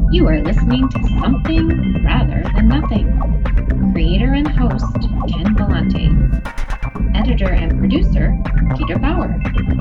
You are listening to Something Rather Than Nothing. Creator and host, Ken Vellante. Editor and producer, Peter Bauer.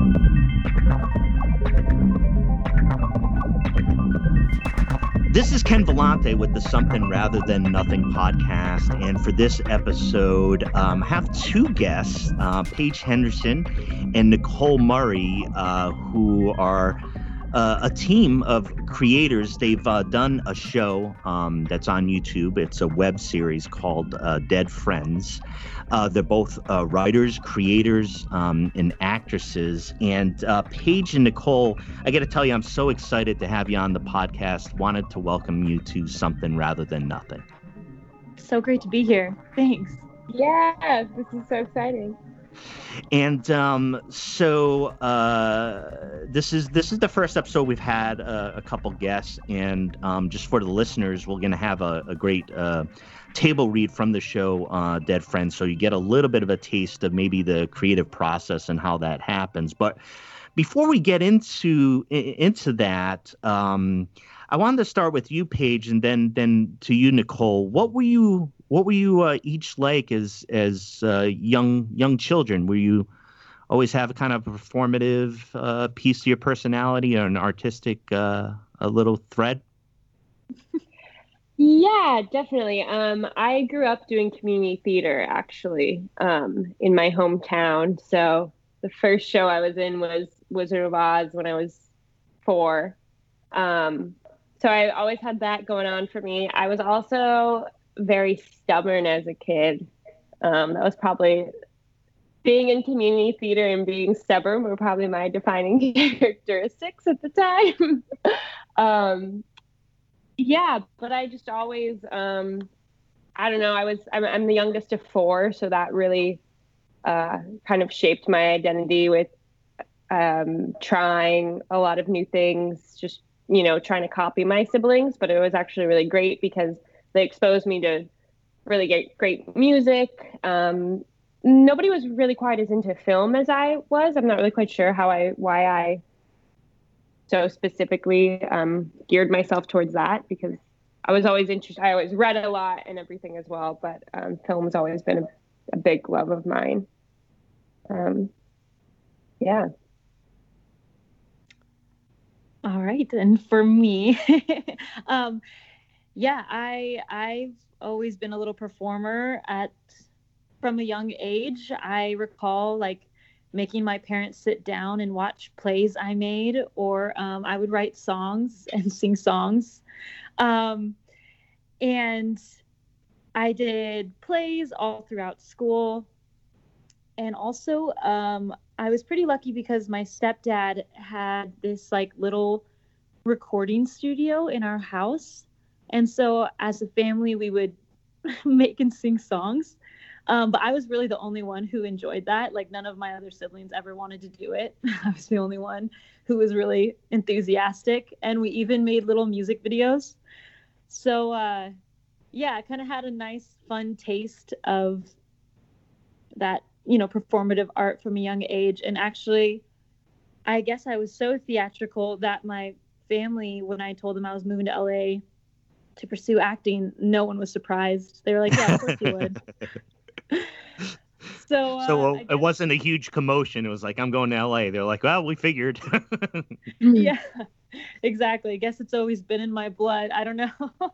This is Ken Vellante with the Something Rather Than Nothing podcast. And for this episode, I have two guests, Paige Henderson and Nicole Murray, who are a team of creators. They've done a show that's on YouTube. It's a web series called Dead Friends. They're both writers, creators, and actresses. And Paige and Nicole, I got to tell you, I'm so excited to have you on the podcast. Wanted to welcome you to Something Rather Than Nothing. So great to be here. Thanks. Yeah, this is so exciting. And this is the first episode we've had a couple guests, and just for the listeners, we're going to have a great table read from the show Dead Friends, so you get a little bit of a taste of maybe the creative process and how that happens. But before we get into that, I wanted to start with you, Paige, and then to you, Nicole. What were you each like as young children? Were you always have a kind of performative piece to your personality or an artistic a little thread? Yeah, definitely. I grew up doing community theater, actually, in my hometown. So the first show I was in was Wizard of Oz when I was 4. So I always had that going on for me. I was also very stubborn as a kid. That was probably being in community theater and being stubborn were probably my defining characteristics at the time. Yeah, but I just always, I don't know, I'm the youngest of 4, so that really kind of shaped my identity with trying a lot of new things, just, trying to copy my siblings. But it was actually really great because they exposed me to really great music. Nobody was really quite as into film as I was. I'm not really quite sure why I so specifically geared myself towards that, because I was always interested. I always read a lot and everything as well, but film has always been a big love of mine. Yeah. All right. And for me, I've always been a little performer from a young age. I recall making my parents sit down and watch plays I made, or I would write songs and sing songs. And I did plays all throughout school. And also, I was pretty lucky because my stepdad had this little recording studio in our house. And so as a family, we would make and sing songs. But I was really the only one who enjoyed that. None of my other siblings ever wanted to do it. I was the only one who was really enthusiastic. And we even made little music videos. So, I kind of had a nice, fun taste of that, performative art from a young age. And actually, I guess I was so theatrical that my family, when I told them I was moving to LA to pursue acting, no one was surprised. They were like, yeah, of course you would. So it wasn't a huge commotion. It was like, I'm going to LA. They're like, well, we figured. Yeah, exactly. I guess it's always been in my blood. I don't know.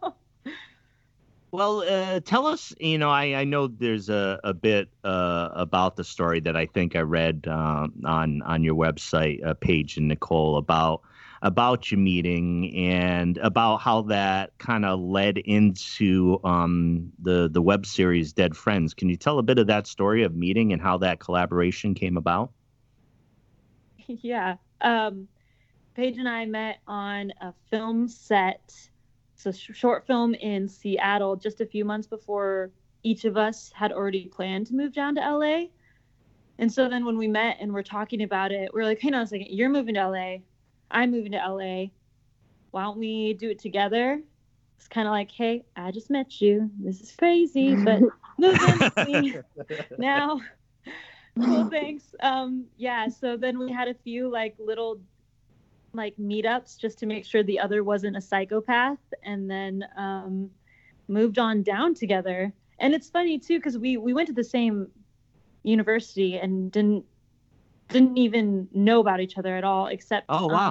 Well, tell us, I know there's a bit about the story that I think I read on your website, Paige and Nicole, about your meeting and about how that kind of led into the web series Dead Friends. Can you tell a bit of that story of meeting and how that collaboration came about? Yeah. Paige and I met on a film set. It's a short film in Seattle just a few months before each of us had already planned to move down to LA. And so then when we met and we're talking about it, we're like, hang on a second, you're moving to LA. I'm moving to LA. Why don't we do it together? It's kind of like, hey, I just met you. This is crazy, but move in with me now. Cool, thanks. So then we had a few little like meetups just to make sure the other wasn't a psychopath, and then moved on down together. And it's funny too, because we went to the same university and didn't even know about each other at all, except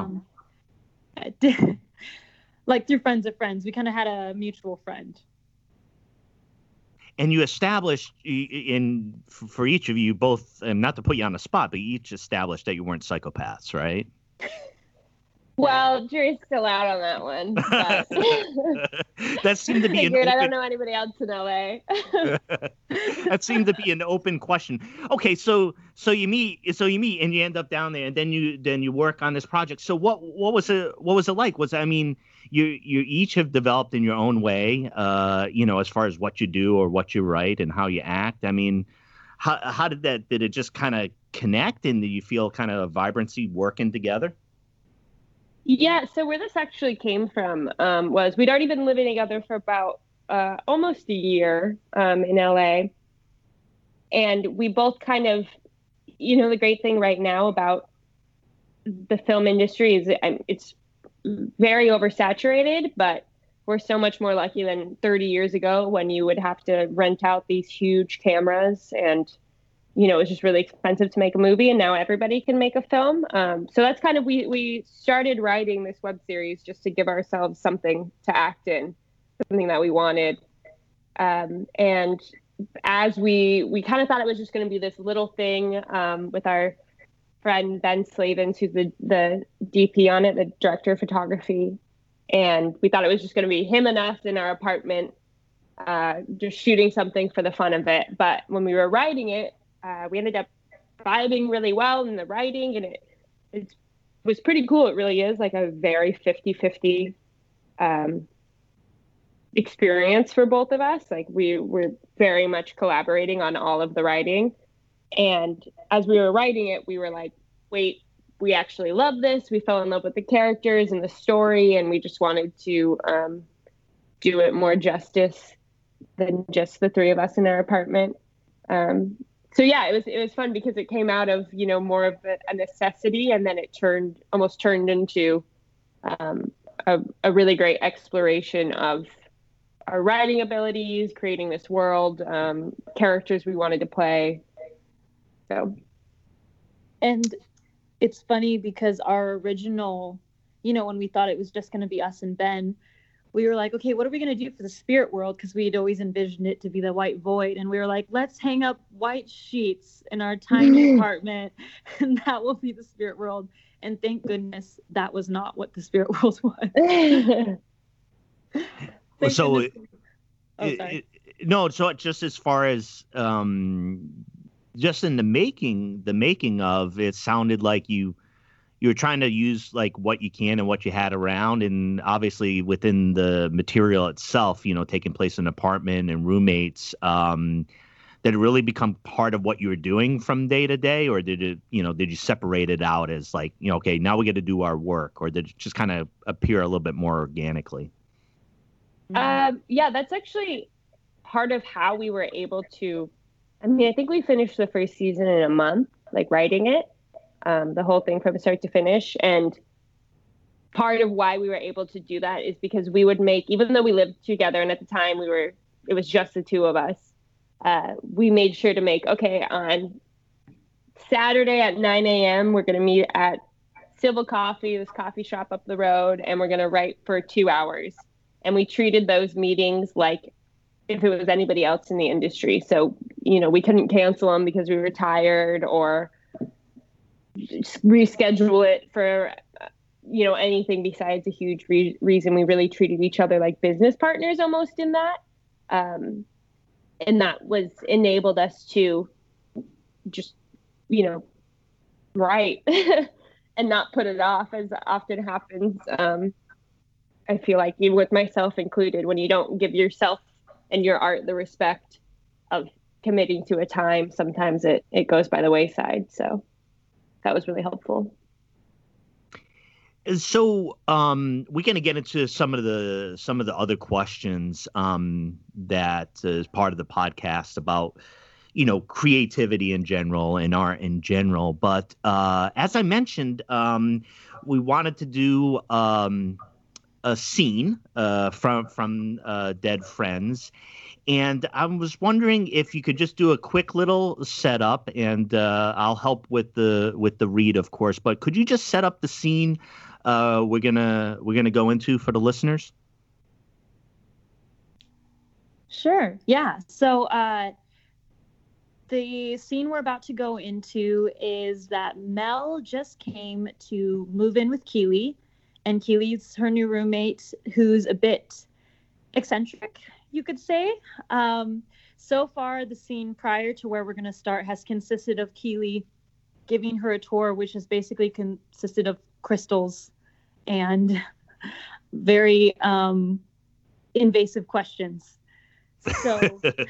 like through friends of friends. We kind of had a mutual friend. And you established for each of you both, and not to put you on the spot, but you each established that you weren't psychopaths, right? Well, jury's still out on that one. But that seemed to be I don't know anybody else in LA. That seemed to be an open question. Okay, so you meet and you end up down there, and then you work on this project. So what was it like? You each have developed in your own way, as far as what you do or what you write and how you act. I mean, how did it just kind of connect, and do you feel kind of a vibrancy working together? Yeah, so where this actually came from was we'd already been living together for about almost a year in LA. And we both kind of, the great thing right now about the film industry is it's very oversaturated, but we're so much more lucky than 30 years ago when you would have to rent out these huge cameras, and it was just really expensive to make a movie, and now everybody can make a film. So that's kind of, we started writing this web series just to give ourselves something to act in, something that we wanted. And as we kind of thought it was just going to be this little thing with our friend Ben Slavens, who's the DP on it, the director of photography. And we thought it was just going to be him and us in our apartment, just shooting something for the fun of it. But when we were writing it, we ended up vibing really well in the writing, and it was pretty cool. It really is like a very 50-50 experience for both of us. Like we were very much collaborating on all of the writing. And as we were writing it, we were like, wait, we actually love this. We fell in love with the characters and the story, and we just wanted to do it more justice than just the three of us in our apartment. So yeah, it was fun because it came out of, more of a necessity, and then it almost turned into a really great exploration of our writing abilities, creating this world, characters we wanted to play. So, and it's funny because our original, when we thought it was just going to be us and Ben, we were like, okay, what are we going to do for the spirit world? Because we had always envisioned it to be the white void. And we were like, let's hang up white sheets in our tiny apartment, and that will be the spirit world. And thank goodness that was not what the spirit world was. So just as far as just in the making of it, sounded like you were trying to use like what you can and what you had around, and obviously within the material itself, taking place in an apartment and roommates, did it really become part of what you were doing from day to day, or did you separate it out as like, okay, now we got to do our work, or did it just kind of appear a little bit more organically? Yeah, that's actually part of how we were able to, I think we finished the first season in a month, like writing it, the whole thing from start to finish. And part of why we were able to do that is because we would make, even though we lived together and at the time it was just the two of us, we made sure to make, okay, on Saturday at 9 a.m., we're going to meet at Civil Coffee, this coffee shop up the road, and we're going to write for 2 hours. And we treated those meetings like if it was anybody else in the industry. So, we couldn't cancel them because we were tired, or reschedule it for, anything besides a huge reason. We really treated each other like business partners almost in that. And that was enabled us to just, write and not put it off, as often happens. I feel like, even with myself included, when you don't give yourself and your art the respect of committing to a time, sometimes it goes by the wayside. So that was really helpful. So we're going to get into some of the other questions that is part of the podcast about, creativity in general and art in general. But as I mentioned, we wanted to do a scene from Dead Friends, and I was wondering if you could just do a quick little setup, and I'll help with the read, of course. But could you just set up the scene we're gonna go into for the listeners? Sure. Yeah. So the scene we're about to go into is that Mel just came to move in with Keely, and Keely's her new roommate, who's a bit eccentric, you could say. So far, the scene prior to where we're going to start has consisted of Keely giving her a tour, which has basically consisted of crystals and very invasive questions. So,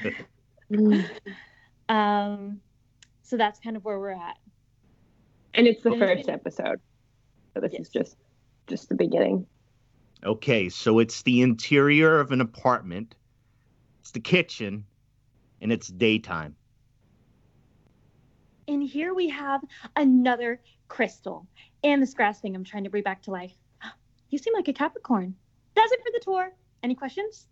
so that's kind of where we're at. And it's the first episode, so this is just the beginning. Okay, so it's the interior of an apartment, it's the kitchen, and it's daytime. And here we have another crystal and this grass thing I'm trying to bring back to life. You seem like a Capricorn. That's it for the tour. Any questions?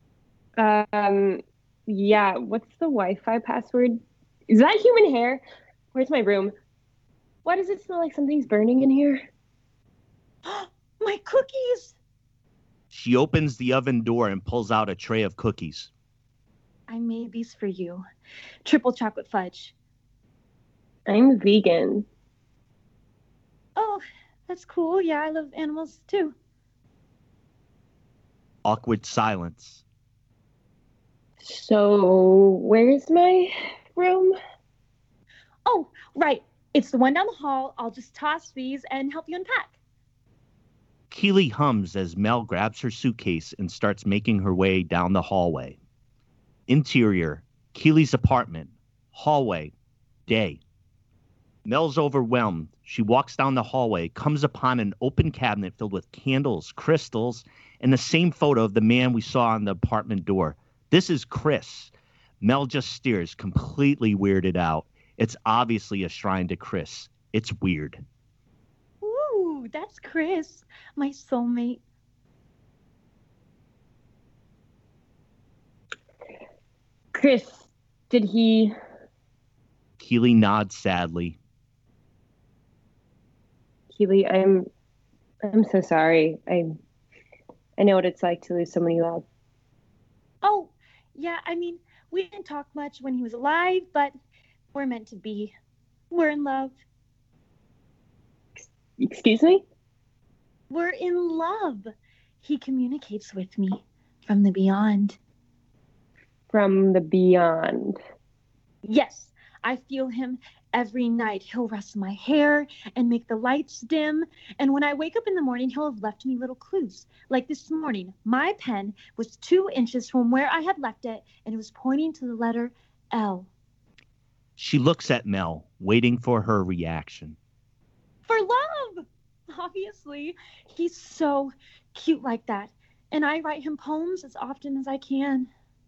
Yeah, what's the Wi-Fi password? Is that human hair? Where's my room? Why does it smell like something's burning in here? My cookies! She opens the oven door and pulls out a tray of cookies. I made these for you. Triple chocolate fudge. I'm vegan. Oh, that's cool. Yeah, I love animals too. Awkward silence. So, where's my room? Oh, right. It's the one down the hall. I'll just toss these and help you unpack. Keely hums as Mel grabs her suitcase and starts making her way down the hallway. Interior, Keely's apartment. Hallway, day. Mel's overwhelmed. She walks down the hallway, comes upon an open cabinet filled with candles, crystals, and the same photo of the man we saw on the apartment door. This is Chris. Mel just stares, completely weirded out. It's obviously a shrine to Chris. It's weird. Ooh, that's Chris, my soulmate. Chris, did he... Keely nods sadly. Keely, I'm so sorry. I know what it's like to lose someone you love. Oh, yeah, I mean, we didn't talk much when he was alive, but we're meant to be. We're in love. Excuse me? We're in love. He communicates with me from the beyond. From the beyond. Yes, I feel him every night. He'll rustle my hair and make the lights dim. And when I wake up in the morning, he'll have left me little clues. Like this morning, my pen was 2 inches from where I had left it, and it was pointing to the letter L. She looks at Mel, waiting for her reaction. For love! Obviously, he's so cute like that. And I write him poems as often as I can.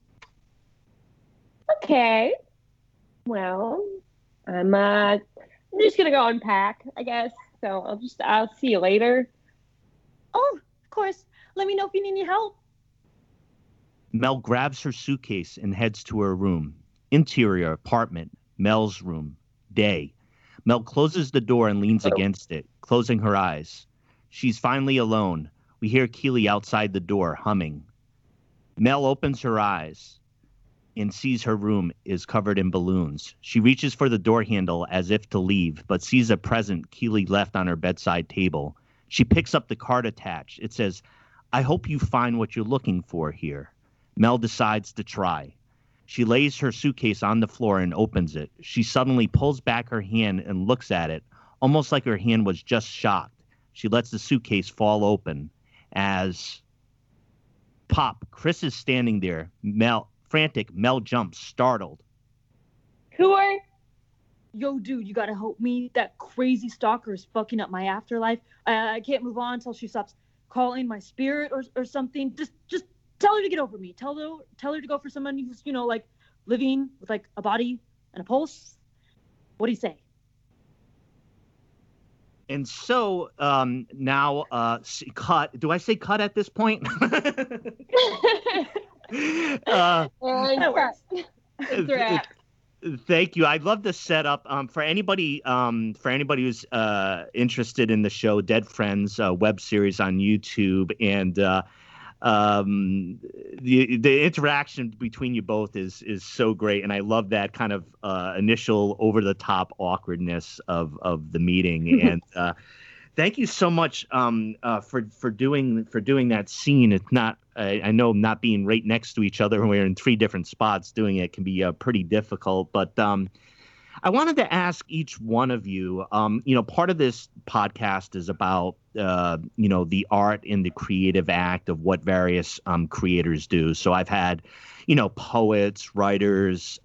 Okay. Well, I'm just gonna go unpack, I guess. So I'll see you later. Oh, of course. Let me know if you need any help. Mel grabs her suitcase and heads to her room. Interior, apartment, Mel's room, day. Mel closes the door and leans against it, closing her eyes. She's finally alone. We hear Keely outside the door, humming. Mel opens her eyes and sees her room is covered in balloons. She reaches for the door handle as if to leave, but sees a present Keely left on her bedside table. She picks up the card attached. It says, "I hope you find what you're looking for here." Mel decides to try. She lays her suitcase on the floor and opens it. She suddenly pulls back her hand and looks at it, almost like her hand was just shocked. She lets the suitcase fall open as pop, Chris is standing there. Frantic, Mel jumps, startled. Who are? Yo, dude, you gotta help me. That crazy stalker is fucking up my afterlife. I can't move on until she stops calling my spirit or something. Just tell her to get over me. Tell her to go for someone who's, like living with like a body and a pulse. What do you say? And so now, cut. Do I say cut at this point? That works. It's a wrap. Thank you. I'd love to set up for anybody who's interested in the show Dead Friends web series on YouTube, and the interaction between you both is so great, and I love that kind of initial over the top awkwardness of the meeting. And thank you so much for doing that scene. It's not. I know not being right next to each other when we're in three different spots doing it can be pretty difficult. But I wanted to ask each one of you, part of this podcast is about, the art and the creative act of what various creators do. So I've had, poets, writers,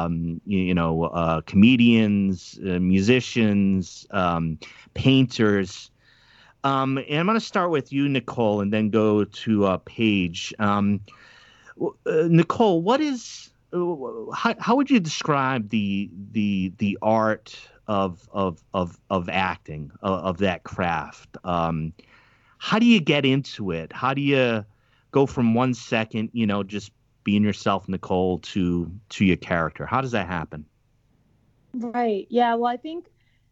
comedians, musicians, painters. And I'm going to start with you, Nicole, and then go to Paige. Nicole, what is how would you describe the art of acting, of that craft? How do you get into it? How do you go from 1 second, just being yourself, Nicole, to your character? How does that happen? Right. Yeah. Well, I think,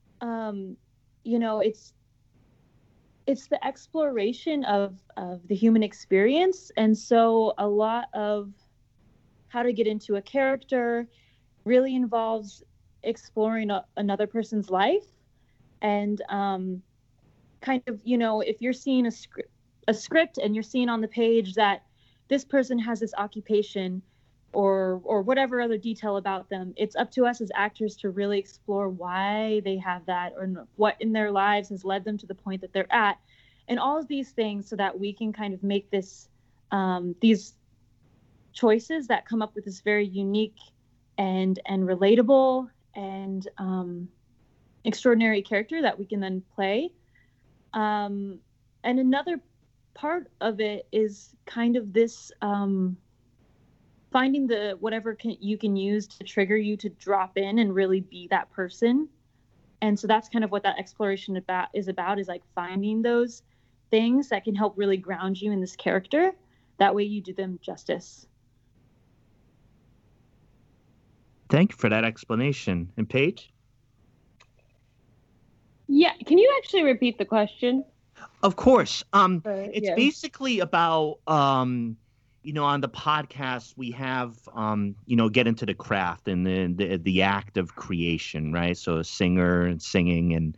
it's the exploration of the human experience. And so a lot of how to get into a character really involves exploring another person's life. And kind of, if you're seeing a script and you're seeing on the page that this person has this occupation or whatever other detail about them, it's up to us as actors to really explore why they have that or what in their lives has led them to the point that they're at, and all of these things, so that we can kind of make this these choices that come up with this very unique and relatable and extraordinary character that we can then play. And another part of it is kind of this finding whatever you can use to trigger you to drop in and really be that person. And so that's kind of what that exploration is like finding those things that can help really ground you in this character. That way you do them justice. Thank you for that explanation. And Paige? Yeah, can you actually repeat the question? Of course. It's yeah. basically about, on the podcast we have, get into the craft and the act of creation, right? So a singer and singing and,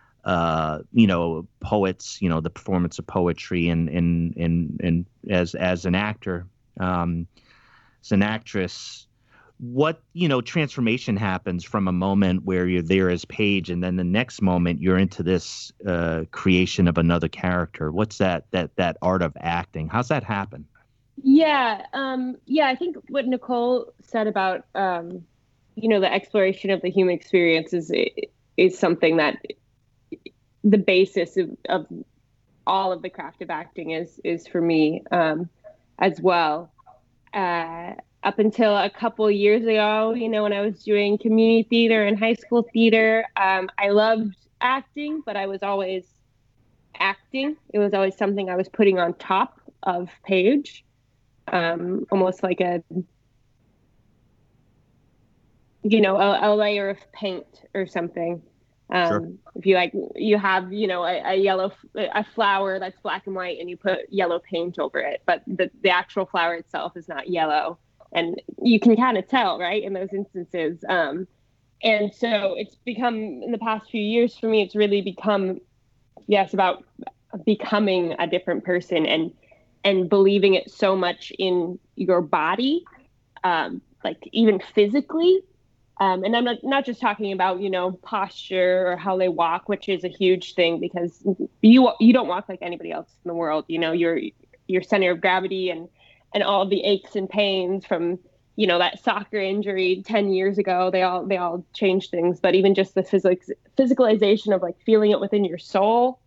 poets, the performance of poetry and as an actor, as an actress, what transformation happens from a moment where you're there as Paige and then the next moment you're into this creation of another character? What's that art of acting? How's that happen? Yeah, I think what Nicole said about the exploration of the human experience is something that the basis of all of the craft of acting is for me as well. Up until a couple years ago, when I was doing community theater and high school theater, I loved acting, but I was always acting. It was always something I was putting on top of Paige, almost like a layer of paint or something. Sure. If you have a flower that's black and white and you put yellow paint over it, but the actual flower itself is not yellow. And you can kind of tell, right, in those instances. And so it's become, in the past few years for me, it's really become, about becoming a different person and believing it so much in your body, like even physically. And I'm not just talking about, posture or how they walk, which is a huge thing because you don't walk like anybody else in the world. Your center of gravity and all of the aches and pains from, that soccer injury 10 years ago, they all change things. But even just the physicalization of like feeling it within your soul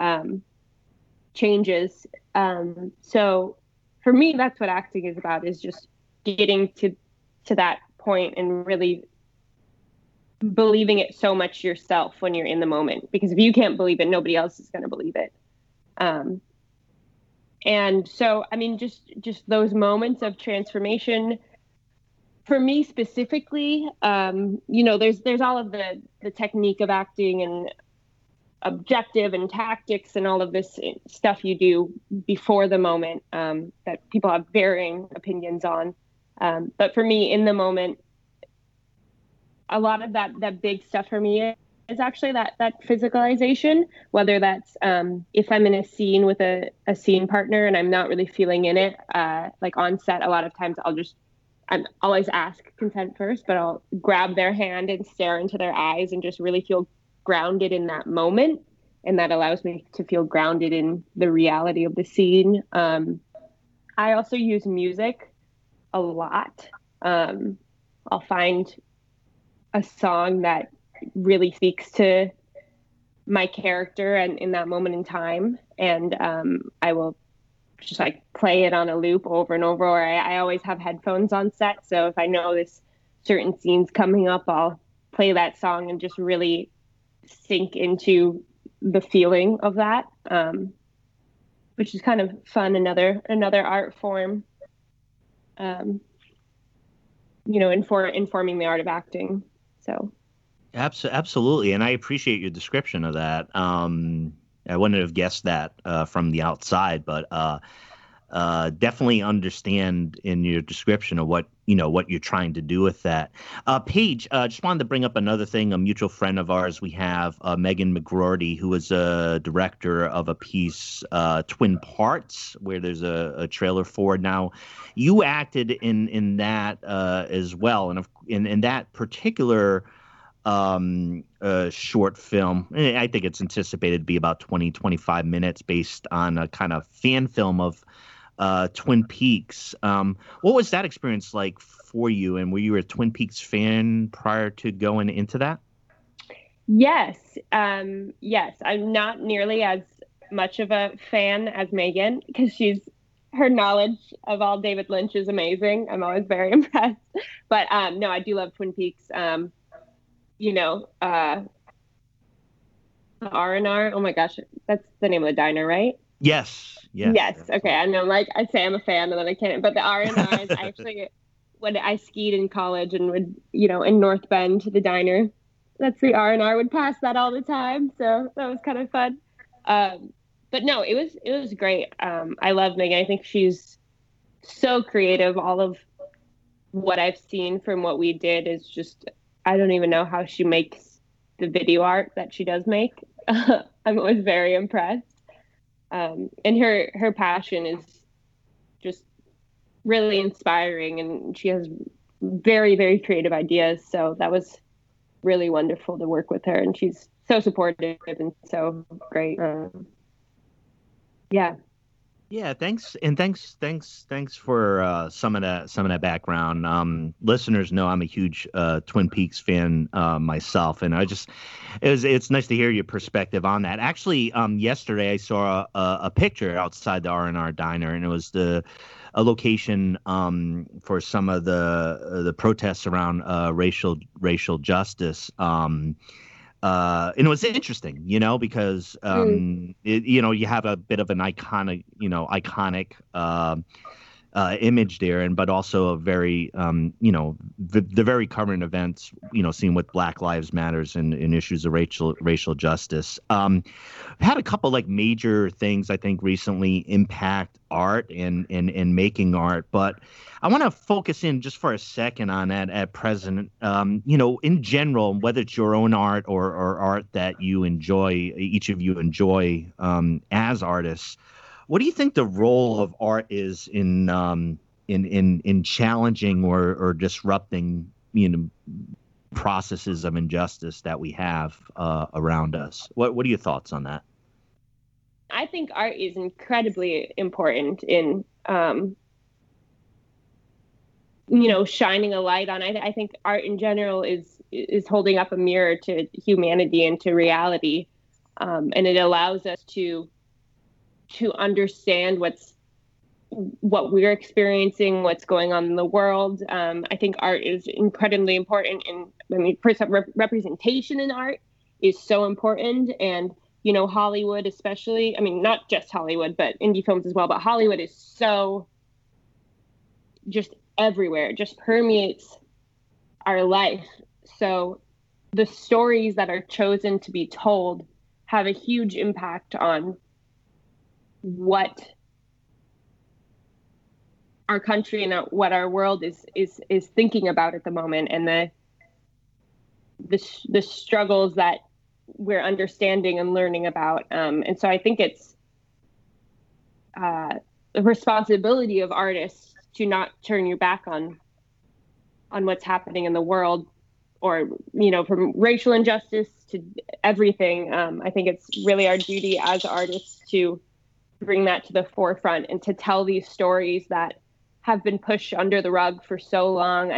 changes. So for me, that's what acting is about, is just getting to that point and really believing it so much yourself when you're in the moment, because if you can't believe it, nobody else is going to believe it. And so, I mean, just those moments of transformation for me specifically, there's all of the technique of acting and objective and tactics and all of this stuff you do before the moment, that people have varying opinions on. But for me, in the moment, a lot of that big stuff for me is actually that physicalization, whether that's if I'm in a scene with a scene partner and I'm not really feeling in it, like on set, a lot of times I always ask consent first, but I'll grab their hand and stare into their eyes and just really feel grounded in that moment. And that allows me to feel grounded in the reality of the scene. I also use music a lot. I'll find a song that really speaks to my character and in that moment in time. And I will just like play it on a loop over and over. Or I always have headphones on set. So if I know this certain scene's coming up, I'll play that song and just really sink into the feeling of that, which is kind of fun. Another art form, informing the art of acting. So. Absolutely. And I appreciate your description of that. I wouldn't have guessed that from the outside, but definitely understand in your description of what you're trying to do with that. Paige, just wanted to bring up another thing. A mutual friend of ours, we have Megan McGroarty, who is a director of a piece, Twin Parts, where there's a trailer for. Now, you acted in that as well, and in that particular short film. I think it's anticipated to be about 20-25 minutes based on a kind of fan film of Twin Peaks. What was that experience like for you? And were you a Twin Peaks fan prior to going into that? Yes. Yes. I'm not nearly as much of a fan as Megan, because her knowledge of all David Lynch is amazing. I'm always very impressed. But no, I do love Twin Peaks. The R&R. Oh my gosh, that's the name of the diner, right? Yes. Okay, I know. Like I say, I'm a fan, and then I can't. But the R&R is actually when I skied in college and would, in North Bend, the diner. That's the R&R. Would pass that all the time, so that was kind of fun. But no, it was great. I love Megan. I think she's so creative. All of what I've seen from what we did is just, I don't even know how she makes the video art that she does make. I'm always very impressed. And her passion is just really inspiring, and she has very, very creative ideas. So that was really wonderful to work with her, and she's so supportive and so great. Yeah, thanks for some of that background. Listeners know I'm a huge Twin Peaks fan myself, and it's nice to hear your perspective on that. Actually, yesterday I saw a picture outside the R&R Diner, and it was a location for some of the protests around racial justice. And it was interesting, because you have a bit of an iconic image there, but also a very the very current events, seen with Black Lives Matters and issues of racial justice. Had a couple like major things I think recently impact art and making art, but I want to focus in just for a second on that at present. In general, whether it's your own art or art that you enjoy, each of you enjoy as artists. What do you think the role of art is in challenging or disrupting, processes of injustice that we have around us? What are your thoughts on that? I think art is incredibly important in, shining a light on. I think art in general is holding up a mirror to humanity and to reality, and it allows us to understand what's what we're experiencing, what's going on in the world. I think art is incredibly important. First, representation in art is so important. And, Hollywood especially, not just Hollywood, but indie films as well, but Hollywood is so just everywhere. It just permeates our life. So the stories that are chosen to be told have a huge impact on what our country and what our world is thinking about at the moment, and the struggles that we're understanding and learning about. And so I think it's the responsibility of artists to not turn your back on what's happening in the world, or, from racial injustice to everything. I think it's really our duty as artists to bring that to the forefront and to tell these stories that have been pushed under the rug for so long.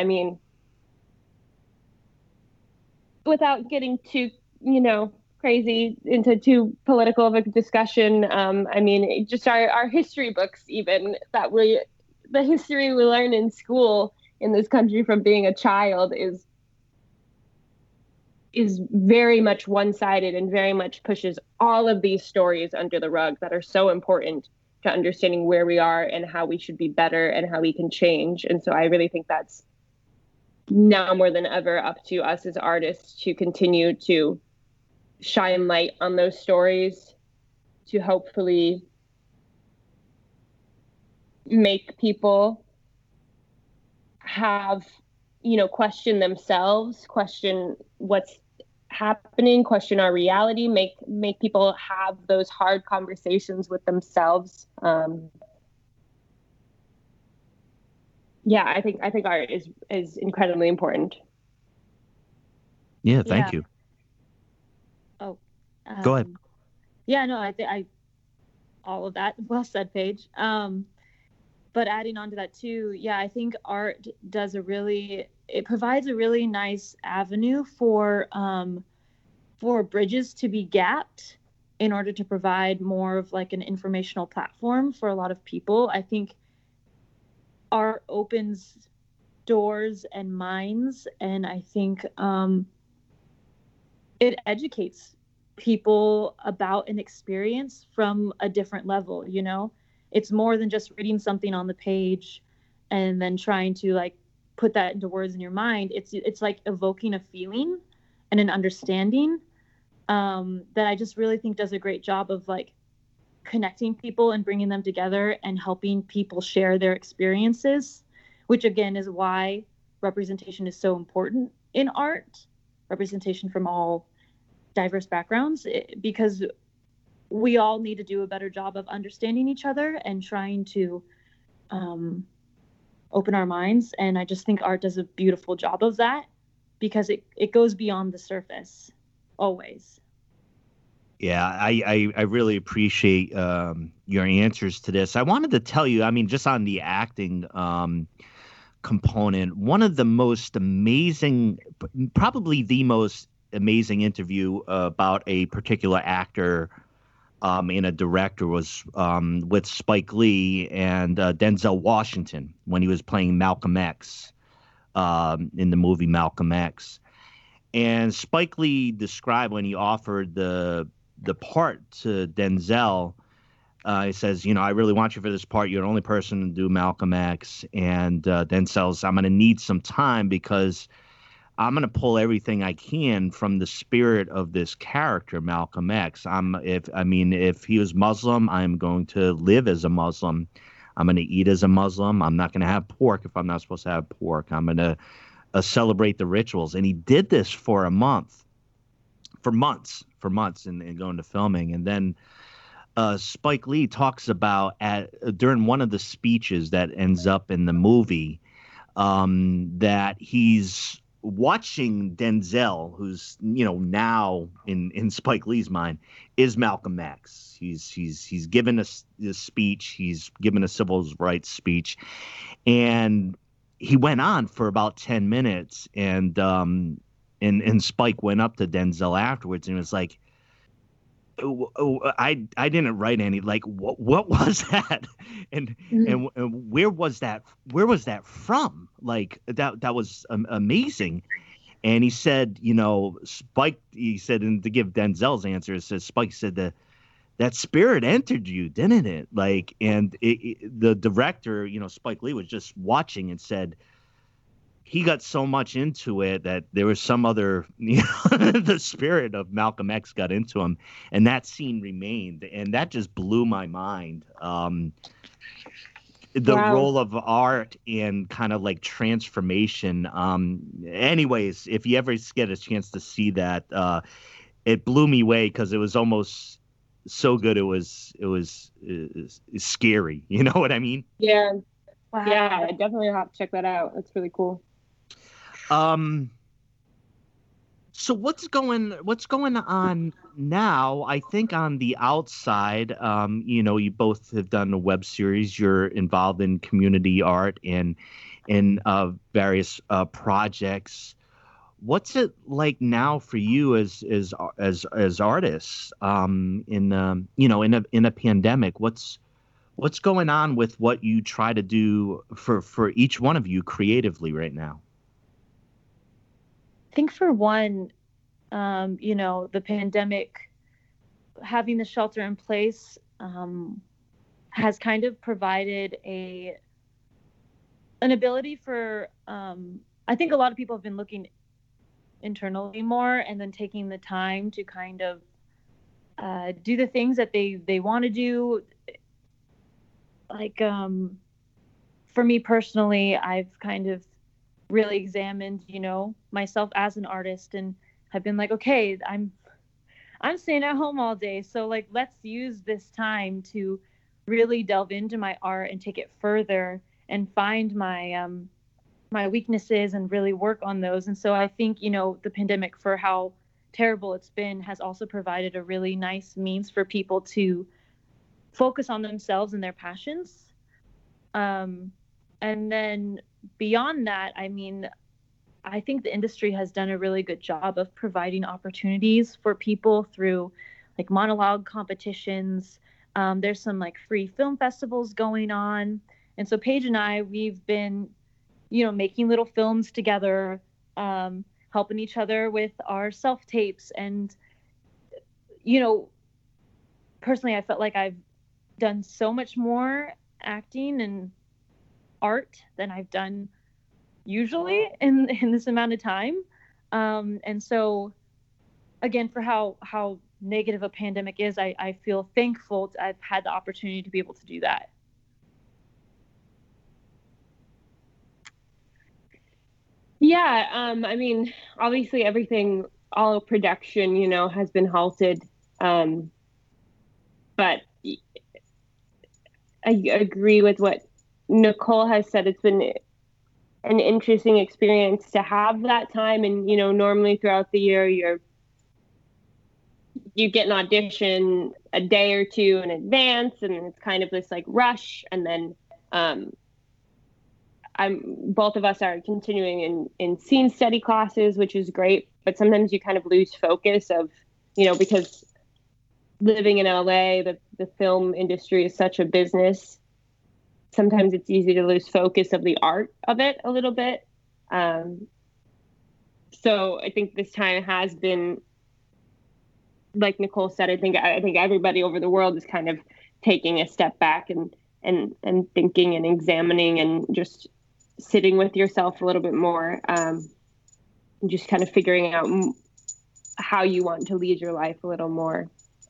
Without getting too, crazy into too political of a discussion, just our history books, even the history we learn in school in this country from being a child is very much one-sided and very much pushes all of these stories under the rug that are so important to understanding where we are and how we should be better and how we can change. And so I really think that's now more than ever up to us as artists to continue to shine light on those stories, to hopefully make people have, question themselves, question what's happening, question our reality, make people have those hard conversations with themselves. I think art is incredibly important. Yeah, thank you. Oh, go ahead. Yeah, no, I all of that. Well said, Paige. But adding on to that too, I think art it provides a really nice avenue for bridges to be gapped in order to provide more of like an informational platform for a lot of people. I think art opens doors and minds, and I think it educates people about an experience from a different level. It's more than just reading something on the page and then trying to like put that into words in your mind. It's like evoking a feeling and an understanding that I just really think does a great job of like connecting people and bringing them together and helping people share their experiences, which again is why representation is so important in art, representation from all diverse backgrounds, because we all need to do a better job of understanding each other and trying to open our minds. And I just think art does a beautiful job of that, because it goes beyond the surface always. Yeah, I really appreciate your answers to this. I wanted to tell you, just on the acting component, one of the most amazing, probably the most amazing interview about a particular actor and a director was with Spike Lee and Denzel Washington when he was playing Malcolm X in the movie Malcolm X. And Spike Lee described when he offered the part to Denzel, he says, I really want you for this part. You're the only person to do Malcolm X. And Denzel's, I'm going to need some time because I'm going to pull everything I can from the spirit of this character, Malcolm X. If he was Muslim, I'm going to live as a Muslim. I'm going to eat as a Muslim. I'm not going to have pork if I'm not supposed to have pork. I'm going to celebrate the rituals. And he did this for months and going to filming. And then Spike Lee talks about during one of the speeches that ends up in the movie that he's watching Denzel, who's now in Spike Lee's mind is Malcolm X. He's given this speech. He's given a civil rights speech, and he went on for about 10 minutes. And Spike went up to Denzel afterwards and was like, I didn't write any. Like, what was that, and and where was that from? Like that was amazing. And he said, Spike. He said, and to give Denzel's answer, it says Spike said that spirit entered you, didn't it? Like, and the director, Spike Lee was just watching and said he got so much into it that there was some other, the spirit of Malcolm X got into him, and that scene remained, and that just blew my mind. The Wow. role of art and kind of like transformation. Anyways, if you ever get a chance to see that, it blew me away because it was almost so good. It was scary. You know what I mean? Yeah. Wow. Yeah, I definitely have to check that out. That's really cool. So what's going on now? I think on the outside, you both have done a web series. You're involved in community art and in various projects. What's it like now for you as artists? In a pandemic, what's going on with what you try to do for each one of you creatively right now? I think for one, the pandemic, having the shelter in place, has kind of provided an ability for, I think a lot of people have been looking internally more and then taking the time to kind of do the things that they want to do. Like, for me personally, I've kind of really examined, myself as an artist, and have been like, okay, I'm staying at home all day, so like let's use this time to really delve into my art and take it further and find my my weaknesses and really work on those. And so I think, the pandemic, for how terrible it's been, has also provided a really nice means for people to focus on themselves and their passions. And then beyond that, I think the industry has done a really good job of providing opportunities for people through like monologue competitions. There's some like free film festivals going on. And so Paige and I, we've been, making little films together, helping each other with our self-tapes. And, personally, I felt like I've done so much more acting and art than I've done usually in this amount of time. And so again, for how negative a pandemic is, I feel thankful I've had the opportunity to be able to do that. Yeah, obviously everything, all production, has been halted. But I agree with what Nicole has said. It's been an interesting experience to have that time. And, normally throughout the year, you get an audition a day or two in advance, and it's kind of this like rush. And then both of us are continuing in scene study classes, which is great. But sometimes you kind of lose focus of, because living in LA, the film industry is such a business. Sometimes it's easy to lose focus of the art of it a little bit. So I think this time has been, like Nicole said, I think everybody over the world is kind of taking a step back and thinking and examining and just sitting with yourself a little bit more, and just kind of figuring out how you want to lead your life a little more.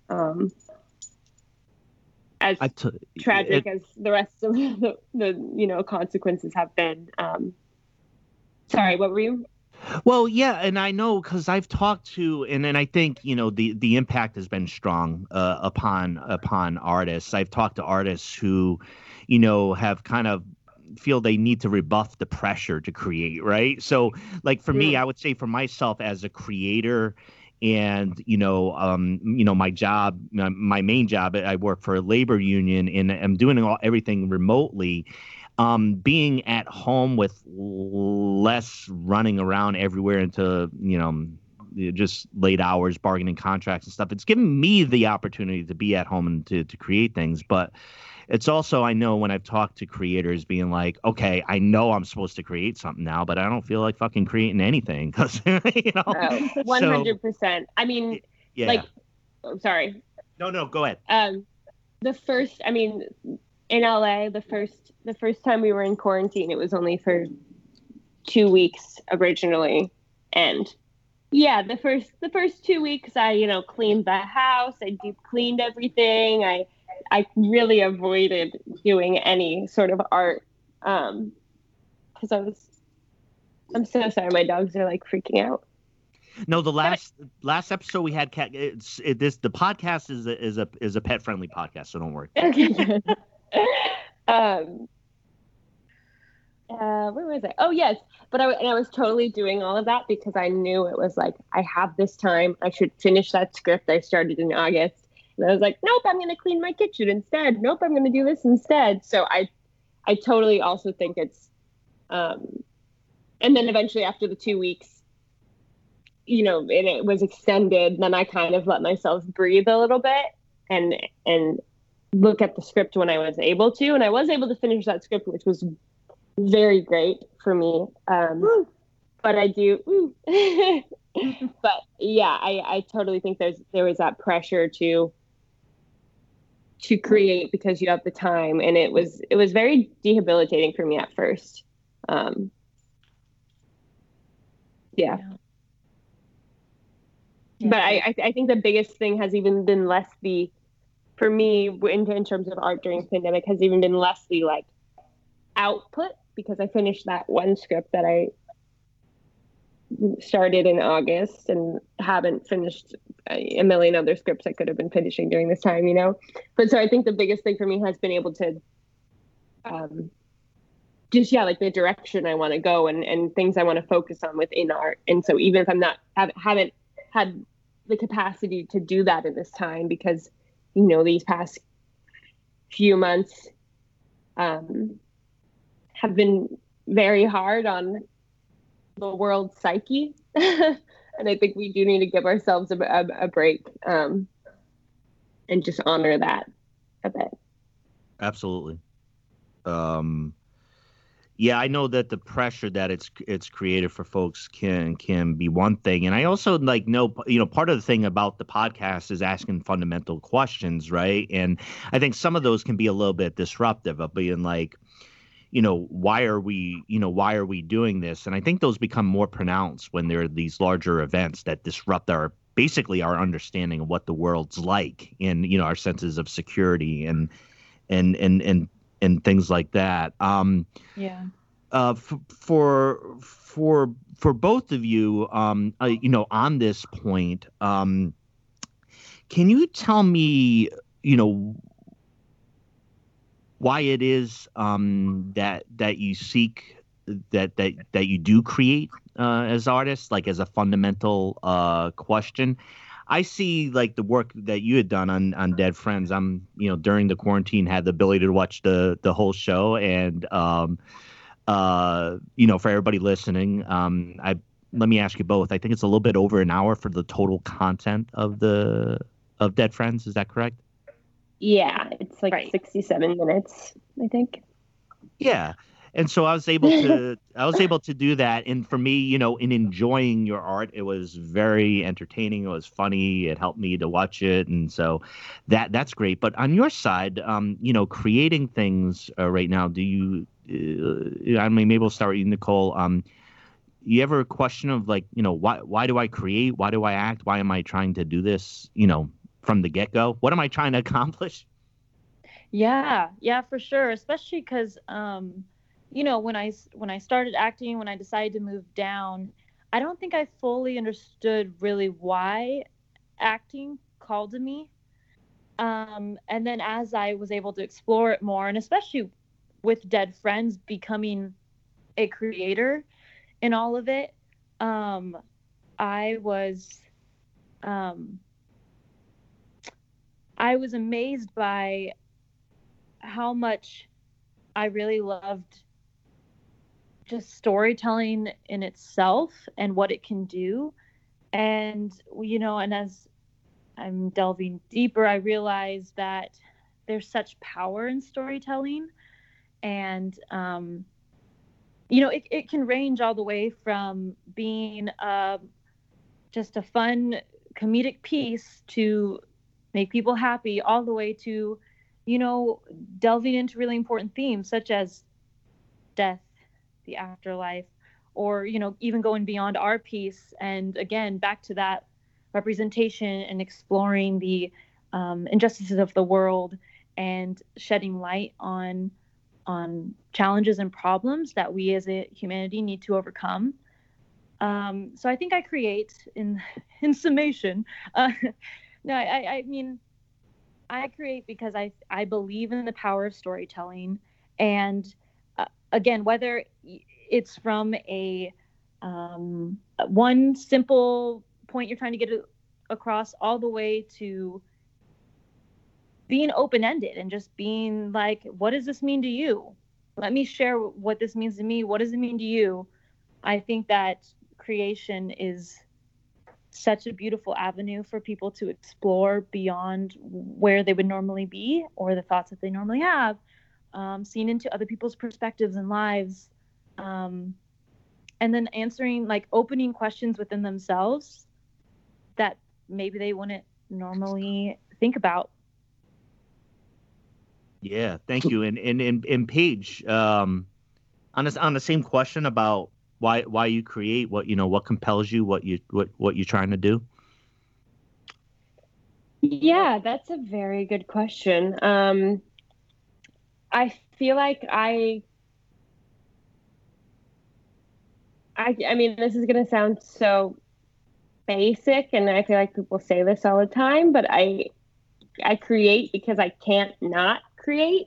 As tragic as the rest of the consequences have been. Sorry, what were you? Well, yeah, and I know because I've talked to, and I think the impact has been strong upon artists. I've talked to artists who, have kind of feel they need to rebuff the pressure to create, right? So, like for me, I would say for myself as a creator. And, my job, my main job, I work for a labor union and I'm doing everything remotely. Being at home with less running around everywhere into, just late hours, bargaining contracts and stuff. It's given me the opportunity to be at home and to create things. But it's also, I know when I've talked to creators being like, okay, I know I'm supposed to create something now, but I don't feel like fucking creating anything because, 100%. I mean, sorry. No, go ahead. In LA, the first time we were in quarantine, it was only for 2 weeks originally. And yeah, the first 2 weeks I, cleaned the house, I deep cleaned everything. I really avoided doing any sort of art. Because I'm so sorry, my dogs are like freaking out. No, the last episode we had cat. The podcast is a pet friendly podcast, so don't worry. Okay. Where was I? Oh yes, but I was totally doing all of that because I knew it was like I have this time. I should finish that script I started in August, and I was like, nope, I'm gonna clean my kitchen instead. Nope, I'm gonna do this instead. So I totally also think it's, and then eventually after the 2 weeks, and it was extended, then I kind of let myself breathe a little bit and look at the script when I was able to, and I was able to finish that script, which was very great for me. But I do, but yeah, I totally think there was that pressure to create because you have the time, and it was very debilitating for me at first. Yeah. But I think the biggest thing has even been less for me in terms of art during the pandemic has even been less the like output, because I finished that one script that I started in August and haven't finished a million other scripts I could have been finishing during this time, But so I think the biggest thing for me has been able to like the direction I want to go and things I want to focus on within art. And so even if I'm haven't had the capacity to do that in this time, because these past few months have been very hard on the world's psyche. And I think we do need to give ourselves a break and just honor that a bit. Absolutely. Yeah, I know that the pressure that it's created for folks can be one thing, and I also know part of the thing about the podcast is asking fundamental questions, right? And I think some of those can be a little bit disruptive of being like, why are we doing this? And I think those become more pronounced when there are these larger events that disrupt our understanding of what the world's like, and our senses of security and things like that. For both of you, on this point, can you tell me, why it is that you seek that you do create as artists, like as a fundamental question? I see like the work that you had done on Dead Friends. I'm, during the quarantine had the ability to watch the whole show, and for everybody listening, let me ask you both. I think it's a little bit over an hour for the total content of Dead Friends. Is that correct? Yeah, it's like 67 minutes, I think. Yeah. And so I was able to do that. And for me, in enjoying your art, it was very entertaining. It was funny. It helped me to watch it. And so that's great. But on your side, creating things right now, do you, maybe we'll start with you, Nicole. You ever a question of like, why do I create? Why do I act? Why am I trying to do this, from the get-go? What am I trying to accomplish? Yeah, for sure. Especially because, when I started acting, when I decided to move down, I don't think I fully understood really why acting called to me. And then as I was able to explore it more, and especially with Dead Friends becoming a creator in all of it, I was amazed by how much I really loved just storytelling in itself and what it can do. And, and as I'm delving deeper, I realize that there's such power in storytelling. And, it can range all the way from being just a fun comedic piece to make people happy, all the way to, delving into really important themes such as death, the afterlife, or, even going beyond our piece. And again, back to that representation and exploring the injustices of the world and shedding light on challenges and problems that we as a humanity need to overcome. So I think I create in summation. No, I mean, I create because I believe in the power of storytelling. And again, whether it's from a one simple point you're trying to get across, all the way to being open-ended and just being like, what does this mean to you? Let me share what this means to me. What does it mean to you? I think that creation is such a beautiful avenue for people to explore beyond where they would normally be or the thoughts that they normally have, seeing into other people's perspectives and lives, and then answering, like, opening questions within themselves that maybe they wouldn't normally think about. Yeah, thank you. And Paige, on the same question about why you create, what compels you, what you're trying to do. Yeah, that's a very good question. I feel like I mean, this is going to sound so basic, and I feel like people say this all the time, but I create because I can't not create.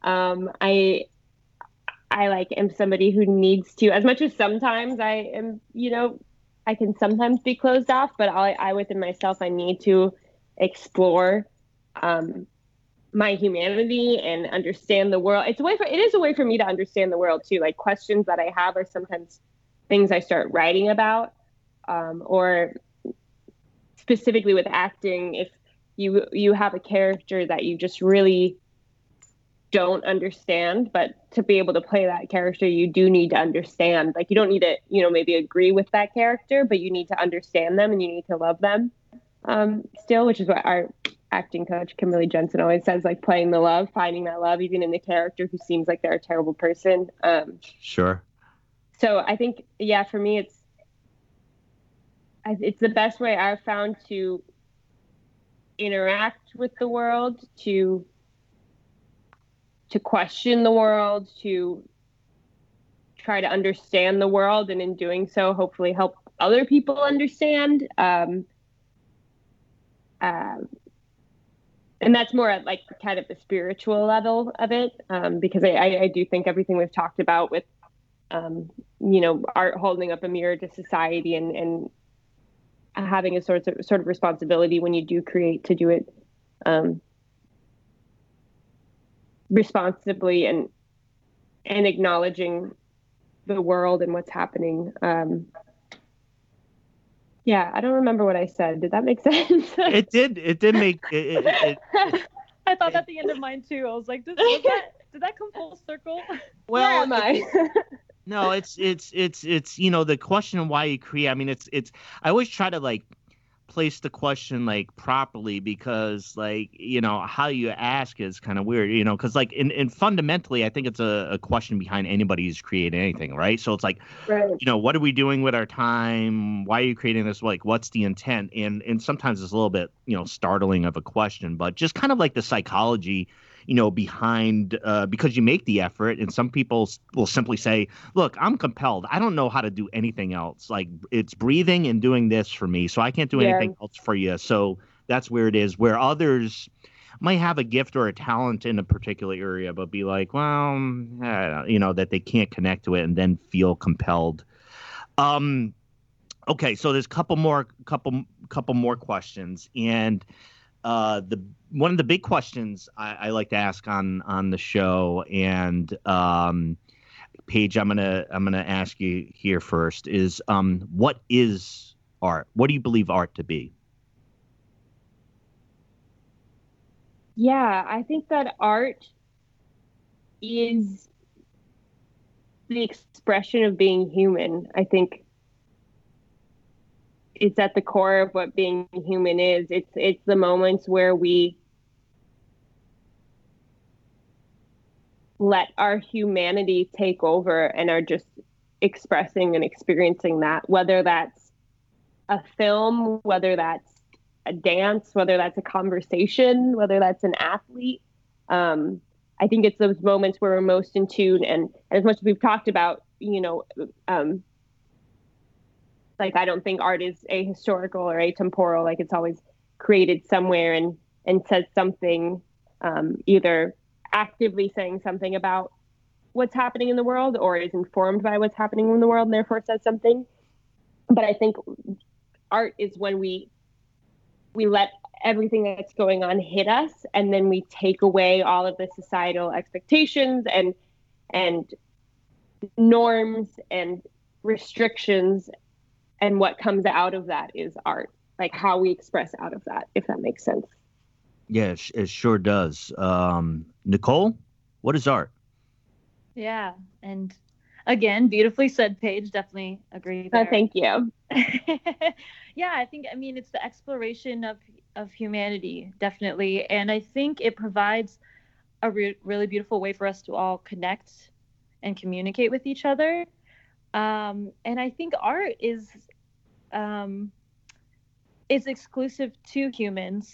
I like am somebody who needs to, as much as sometimes I am, I can sometimes be closed off, but I within myself, I need to explore my humanity and understand the world. It is a way for me to understand the world too. Like, questions that I have are sometimes things I start writing about, or specifically with acting, if you have a character that you just really don't understand, but to be able to play that character, you do need to understand. Like, you don't need to, maybe agree with that character, but you need to understand them and you need to love them still, which is what our acting coach, Kimberly Jensen, always says, like, playing the love, finding that love, even in the character who seems like they're a terrible person. Sure. So I think, yeah, for me, it's the best way I've found to interact with the world, to question the world, to try to understand the world, and in doing so, hopefully help other people understand. And that's more at, like, kind of the spiritual level of it, because I do think everything we've talked about with, art holding up a mirror to society and having a sort of responsibility when you do create, to do it responsibly and acknowledging the world and what's happening. Yeah, I don't remember what I said. Did that make sense? It did make it. I thought at the end of mine too. I was like, did that come full circle? Well, where am I? No, it's the question of why you create. I mean, it's I always try to, like, place the question, like, properly, because, like, how you ask is kind of weird, because, like, in fundamentally, I think it's a question behind anybody who's creating anything, right? So it's like, right. What are we doing with our time? Why are you creating this? Like, what's the intent? And sometimes it's a little bit, startling of a question, but just kind of like the psychology, behind, because you make the effort, and some people will simply say, look, I'm compelled. I don't know how to do anything else. Like, it's breathing and doing this for me, so I can't do anything else for you. So that's where it is, where others might have a gift or a talent in a particular area, but be like, well, that they can't connect to it and then feel compelled. Okay, so there's a couple more questions, and one of the big questions I like to ask on the show, and Paige, I'm gonna ask you here first, is what is art? What do you believe art to be? Yeah, I think that art is the expression of being human. I think it's at the core of what being human is. It's the moments where we let our humanity take over and are just expressing and experiencing that, whether that's a film, whether that's a dance, whether that's a conversation, whether that's an athlete. I think it's those moments where we're most in tune. And as much as we've talked about, like, I don't think art is ahistorical or atemporal. Like, it's always created somewhere and says something, either actively saying something about what's happening in the world or is informed by what's happening in the world and therefore says something. But I think art is when we let everything that's going on hit us, and then we take away all of the societal expectations and norms and restrictions, and what comes out of that is art, like how we express out of that, if that makes sense. Yeah, it sure does. Nicole, what is art? Yeah, and again, beautifully said, Paige. Definitely agree there. Thank you. Yeah, I mean, it's the exploration of humanity, definitely. And I think it provides a really beautiful way for us to all connect and communicate with each other. And I think art is exclusive to humans.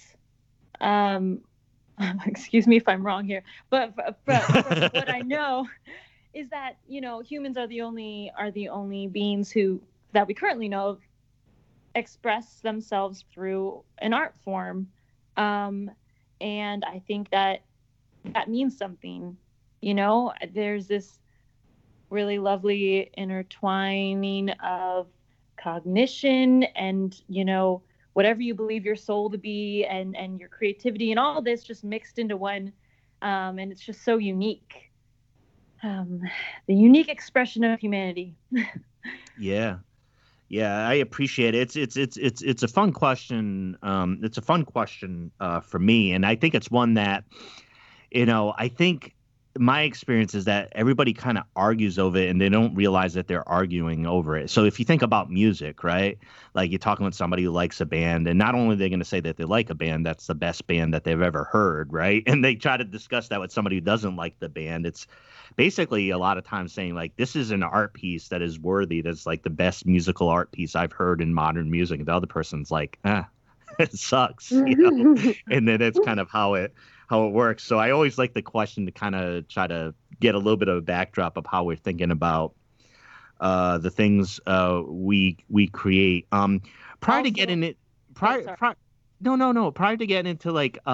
Excuse me if I'm wrong here, but from what I know is that, humans are the only beings that we currently know of express themselves through an art form. And I think that means something. There's this really lovely intertwining of cognition and, whatever you believe your soul to be and your creativity and all this just mixed into one. And it's just so unique. The unique expression of humanity. Yeah, I appreciate it. It's a fun question. It's a fun question for me, and I think it's one that, I think my experience is that everybody kind of argues over it and they don't realize that they're arguing over it. So if you think about music, right? Like, you're talking with somebody who likes a band, and not only are they going to say that they like a band, that's the best band that they've ever heard, right? And they try to discuss that with somebody who doesn't like the band. It's basically a lot of times saying, like, this is an art piece that is worthy. That's like the best musical art piece I've heard in modern music. And the other person's like, it sucks, and then it's kind of how it works. So I always like the question to kind of try to get a little bit of a backdrop of how we're thinking about the things we create. Prior to getting it, prior to getting into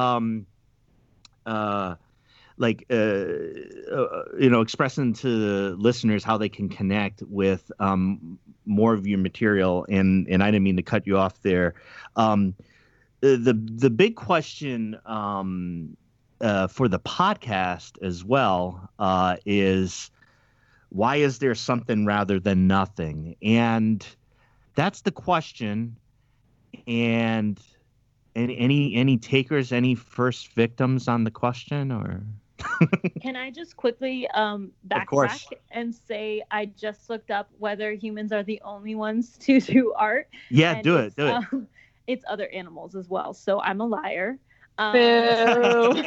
expressing to the listeners how they can connect with more of your material, and I didn't mean to cut you off there. The big question for the podcast as well is, why is there something rather than nothing? And that's the question. And any takers, any first victims on the question, or? Can I just quickly backtrack and say I just looked up whether humans are the only ones to do art. Yeah, do it. It's other animals as well. So I'm a liar. Boo.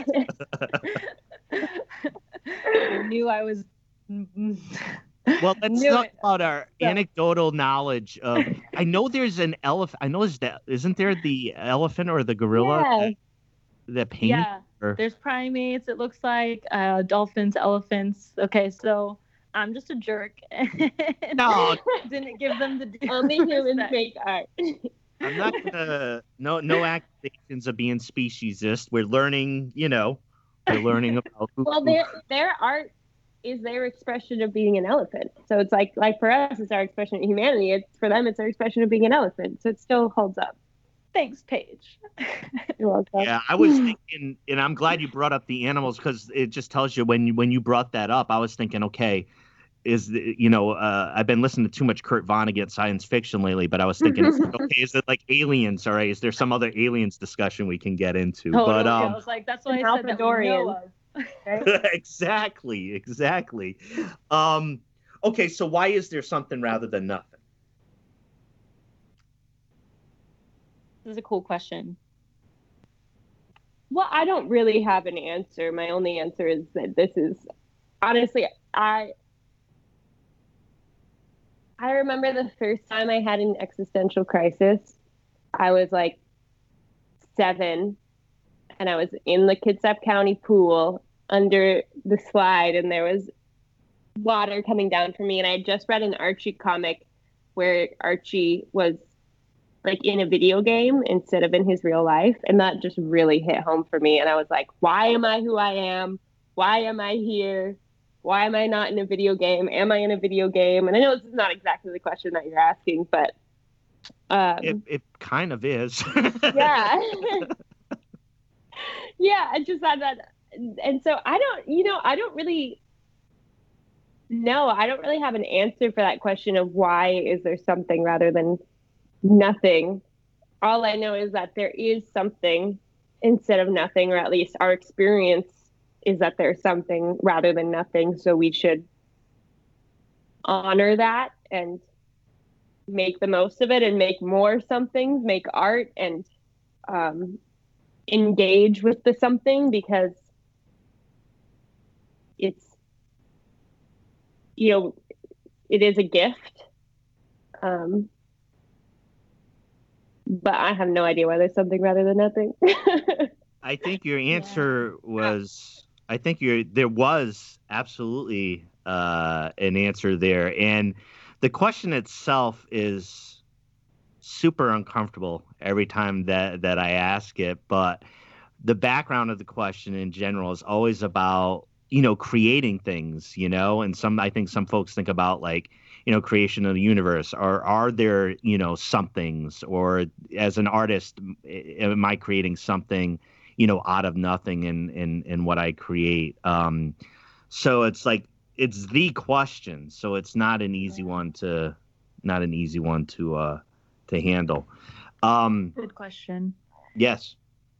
I knew I was. Well, let's talk about our anecdotal knowledge of. I know there's an elephant. I know isn't there the elephant or the gorilla that paint? Yeah, there's primates. It looks like dolphins, elephants. Okay, so I'm just a jerk. No, didn't give them the only humans make art. I'm not gonna. No accusations of being speciesist. We're learning. We're learning about. Well, their art is their expression of being an elephant. So it's like for us, it's our expression of humanity. It's for them, it's their expression of being an elephant. So it still holds up. Thanks, Paige. You're welcome. Yeah, I was thinking, and I'm glad you brought up the animals, because it just tells you when you brought that up, I was thinking, okay, I've been listening to too much Kurt Vonnegut science fiction lately, but I was thinking, okay, is it like aliens? All right, is there some other aliens discussion we can get into? Totally. But I was like, that's what I said that we know of. Exactly. Okay, so why is there something rather than nothing? This is a cool question. Well, I don't really have an answer. My only answer is that this is, honestly, I remember the first time I had an existential crisis. I was like 7, and I was in the Kitsap County pool under the slide, and there was water coming down for me. And I had just read an Archie comic where Archie was like in a video game instead of in his real life. And that just really hit home for me. And I was like, why am I who I am? Why am I here? Why am I not in a video game? Am I in a video game? And I know this is not exactly the question that you're asking, but it kind of is. Yeah. Yeah, I just had that. And so I don't really have an answer for that question of why is there something rather than nothing. All I know is that there is something instead of nothing, or at least our experience is that there's something rather than nothing. So we should honor that and make the most of it and make more somethings, make art, and engage with the something, because it's, it is a gift. But I have no idea why there's something rather than nothing. I think your answer was, there was absolutely an answer there. And the question itself is super uncomfortable every time that I ask it. But the background of the question in general is always about, creating things, and I think some folks think about like, creation of the universe, or are there, somethings, or as an artist, am I creating something, out of nothing in what I create? So it's like, it's the question. So it's not an easy one to handle. Good question. Yes.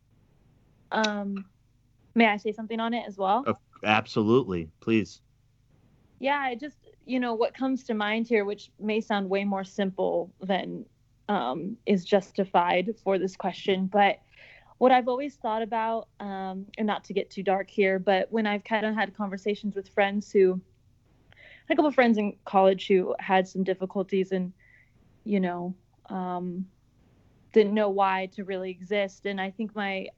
May I say something on it as well? Absolutely. Please. Yeah, I just, what comes to mind here, which may sound way more simple than is justified for this question, but what I've always thought about, and not to get too dark here, but when I've kind of had conversations with friends a couple of friends in college who had some difficulties and, didn't know why to really exist. And I think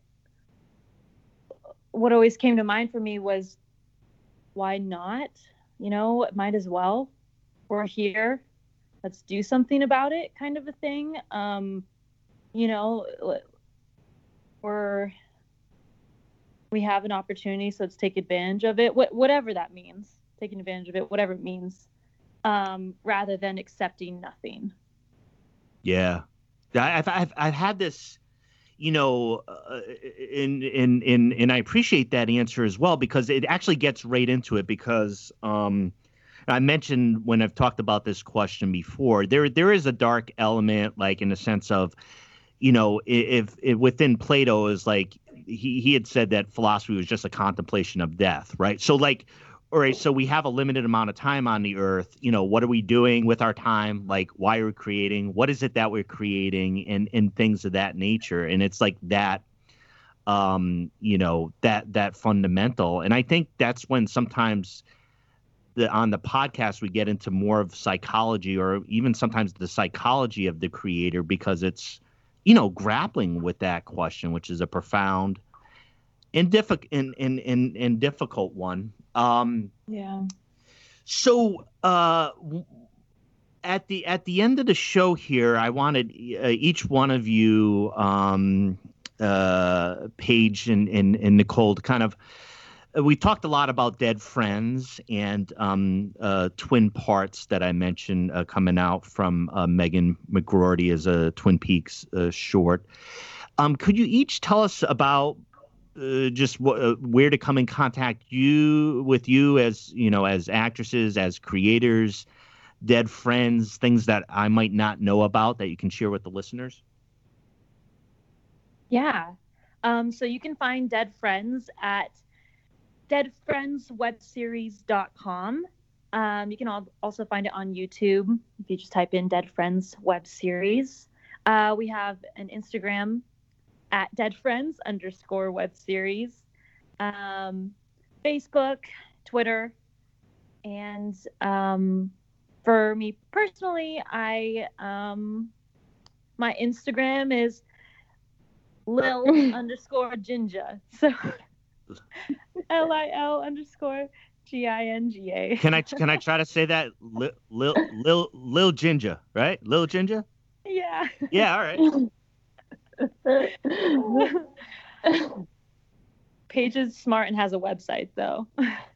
what always came to mind for me was, why not? Might as well. We're here. Let's do something about it, kind of a thing. We have an opportunity, so let's take advantage of it. Whatever that means, taking advantage of it, whatever it means, rather than accepting nothing. Yeah, I've had this, and I appreciate that answer as well, because it actually gets right into it, because I mentioned when I've talked about this question before, there is a dark element, like in the sense of, if within Plato is like, he had said that philosophy was just a contemplation of death, right? So like, all right, so we have a limited amount of time on the earth. What are we doing with our time? Like, why are we creating? What is it that we're creating, and things of that nature? And it's like that, that fundamental. And I think that's when sometimes on the podcast we get into more of psychology, or even sometimes the psychology of the creator, because it's, grappling with that question, which is a profound and difficult one. Yeah. So at the end of the show here, I wanted each one of you, Paige and Nicole, to kind of, we talked a lot about Dead Friends and Twin Parts that I mentioned coming out from Megan McGroarty as a Twin Peaks short. Could you each tell us about where to come in contact with you as, as actresses, as creators, Dead Friends, things that I might not know about that you can share with the listeners? Yeah. So you can find Dead Friends at deadfriendswebseries.com. You can also find it on YouTube if you just type in Dead Friends Web Series. We have an Instagram at deadfriends_web series, Facebook, Twitter, and for me personally, my Instagram is Lil_Ginga. So LIL_GINGA. Can I try to say that? Lil Ginger, right? Lil Ginger? Yeah. Yeah, all right. Paige is smart and has a website though.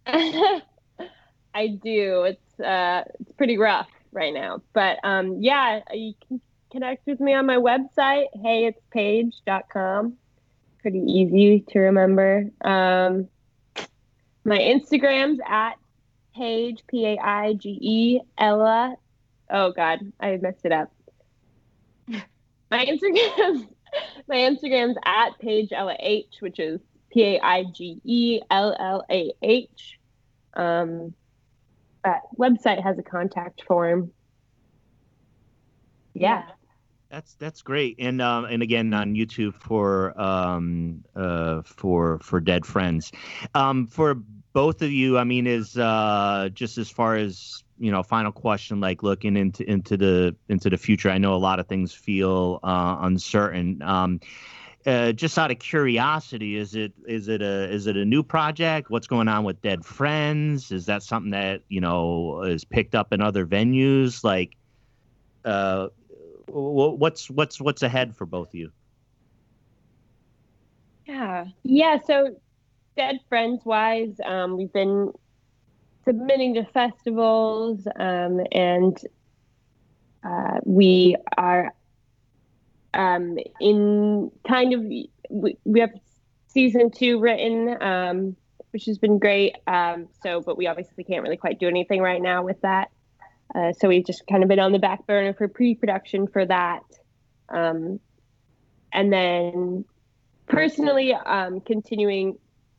I do. It's pretty rough right now. But yeah, you can connect with me on my website, heyitspage.com. Pretty easy to remember. My Instagram's at Paige, Paige, Ella. Oh God, I messed it up. My Instagram's at Paige Ella H, which is PAIGELLAH. That website has a contact form. Yeah. That's great, and again on YouTube for Dead Friends. For both of you, I mean, is just as far as final question, like looking into the future. I know a lot of things feel uncertain. Just out of curiosity, is it a new project? What's going on with Dead Friends? Is that something that is picked up in other venues? Like, what's ahead for both of you? Yeah. So, Dead Friends wise, we've been submitting to festivals, and we are in kind of we have season 2 written, which has been great. But we obviously can't really quite do anything right now with that. So we've just kind of been on the back burner for pre-production for that. And then personally, continuing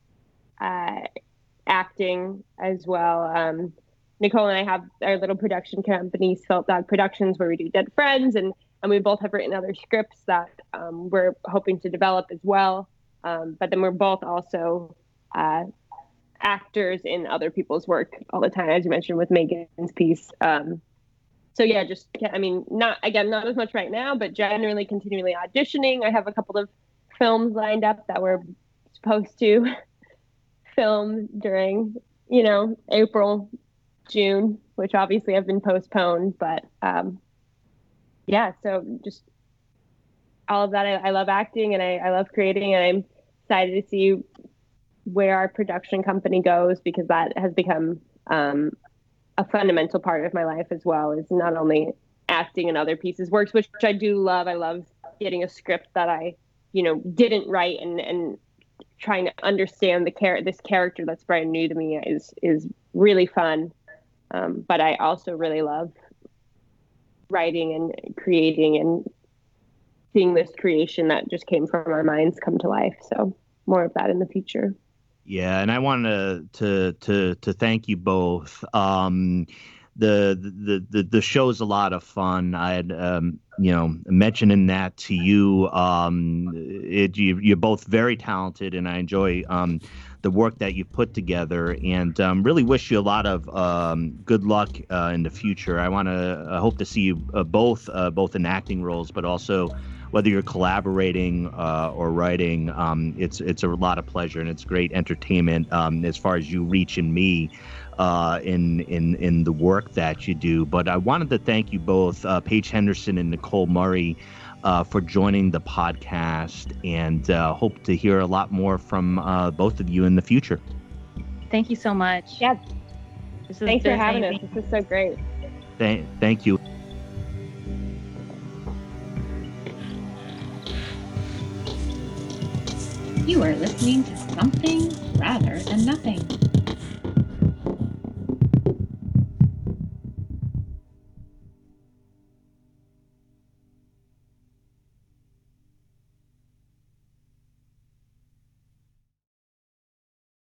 acting as well. Nicole and I have our little production company, Svelte Dog Productions, where we do Dead Friends, and we both have written other scripts that we're hoping to develop as well. But then we're both also actors in other people's work all the time, as you mentioned with Megan's piece. So yeah, not as much right now, but generally continually auditioning. I have a couple of films lined up that we're supposed to film during, April, June, which obviously have been postponed, but yeah, so just all of that. I love acting and I love creating, and I'm excited to see where our production company goes, because that has become a fundamental part of my life as well, is not only acting in other people's works, which I do love. I love getting a script that I, didn't write and trying to understand this character that's brand new to me is really fun. But I also really love writing and creating and seeing this creation that just came from our minds come to life. So more of that in the future. Yeah, and I wanted to thank you both. The show's a lot of fun. I had mentioning that to you. You're both very talented, and I enjoy the work that you put together, and really wish you a lot of good luck in the future. I hope to see you both in acting roles, but also whether you're collaborating or writing. It's a lot of pleasure, and it's great entertainment as far as you reaching me in the work that you do. But I wanted to thank you both, Paige Henderson and Nicole Murray, for joining the podcast, and hope to hear a lot more from both of you in the future. Thank you so much. Yeah. Thanks for having us. This is so great. Thank you. You are listening to Something Rather Than Nothing.